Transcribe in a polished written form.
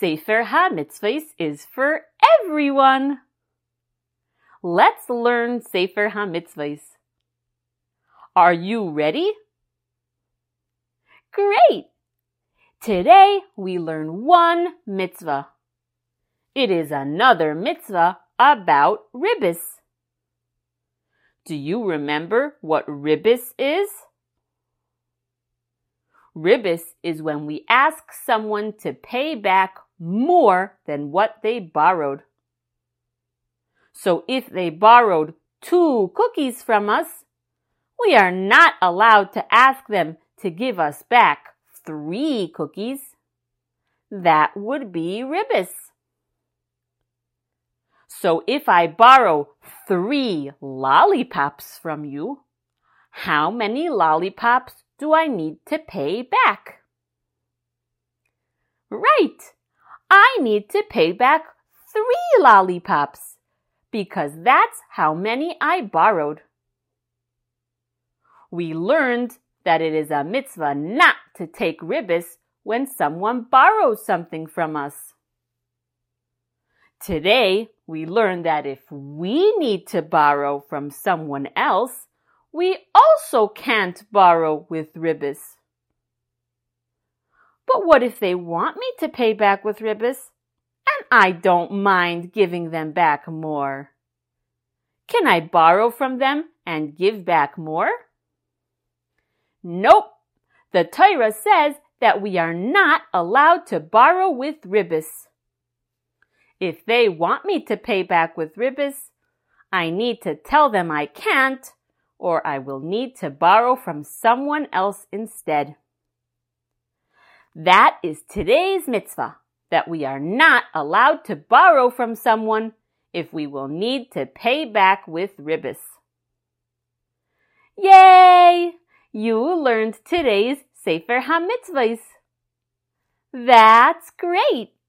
Sefer HaMitzvahs is for everyone. Let's learn Sefer HaMitzvahs. Are you ready? Great! Today we learn one mitzvah. It is another mitzvah about ribbis. Do you remember what ribbis is? Ribbis is when we ask someone to pay back more than what they borrowed. So if they borrowed 2 cookies from us, we are not allowed to ask them to give us back 3 cookies. That would be ribbis. So if I borrow 3 lollipops from you, how many lollipops do I need to pay back? Right! I need to pay back 3 lollipops because that's how many I borrowed. We learned that it is a mitzvah not to take ribbis when someone borrows something from us. Today, we learned that if we need to borrow from someone else, we also can't borrow with ribbis. But what if they want me to pay back with ribbis, and I don't mind giving them back more? Can I borrow from them and give back more? Nope. The Torah says that we are not allowed to borrow with ribbis. If they want me to pay back with ribbis, I need to tell them I can't, or I will need to borrow from someone else instead. That is today's mitzvah, that we are not allowed to borrow from someone if we will need to pay back with ribbis. Yay! You learned today's Sefer HaMitzvahs. That's great!